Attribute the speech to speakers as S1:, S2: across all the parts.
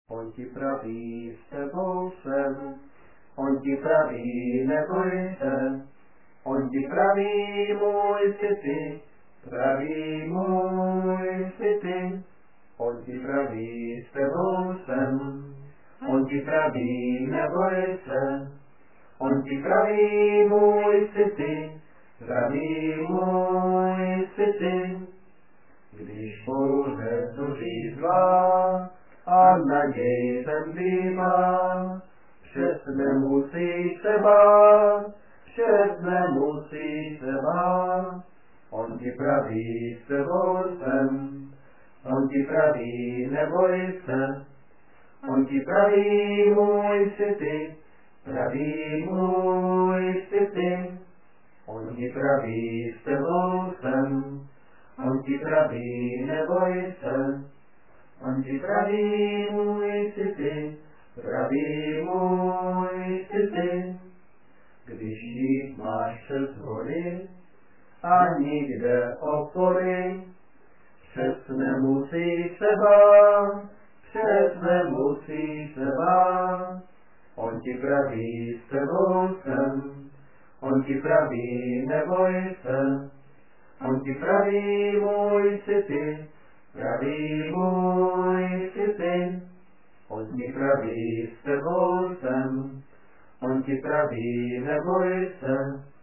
S1: On ti praví, s tebou jsem, on ti praví, neboj se, on ti praví, můj jsi ty, praví můj jsi ty, on ti praví, s tebou jsem, on ti praví, neboj se, on ti praví, můj jsi ty, praví můj jsi ty. Když bouře zuří zlá a naděj zemřívá, přes nemusí se bát, přes nemusí se bát. On ti praví, s tebou jsem, on ti praví, neboj se, on ti praví, můj jsi ty, praví můj jsi ty. On ti praví, s tebou jsem, on ti praví, neboj se, on ti praví, můj jsi ty, praví můj jsi ty. Když jít máš přes hory a nikde opory, přes nemusí se bát, přes nemusí se bát. On ti praví, s tebou jsem, on ti praví, neboj se, on ti praví, můj jsi ty, praví můj jsi ty. On ti praví, s tebou jsem, on ti praví, neboj se,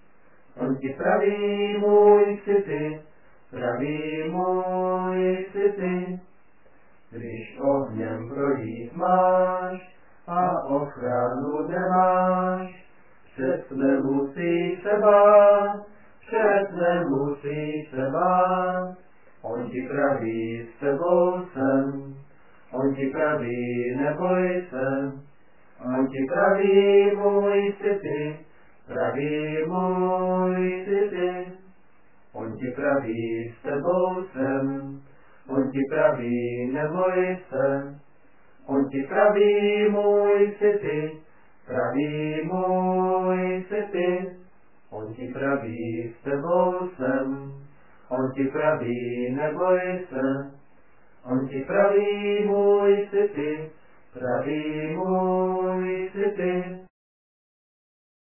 S1: on ti praví, můj jsi ty, praví můj jsi ty. Když ohněm projít máš a ochranu nemáš, přes nemusí se bát, přes nemusí se bát. On ti praví, s tebou jsem, on ti praví, neboj se, on ti praví, můj jsi ty, praví můj jsi ty. On ti praví, s tebou jsem, on ti praví, neboj se, on ti praví, můj jsi ty, praví můj jsi ty. On ti praví, s tebou jsem, on ti praví, neboj se, on ti praví, můj jsi ty, praví můj jsi ty.